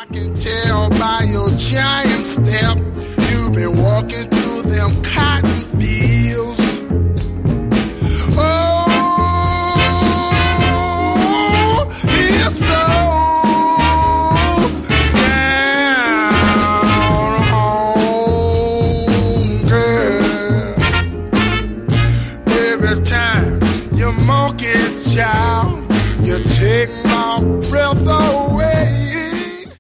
can tell by your giant step, you've been walking through them cotton fields. Oh, you're so down home, girl. Every time you monkey child, you take my breath away.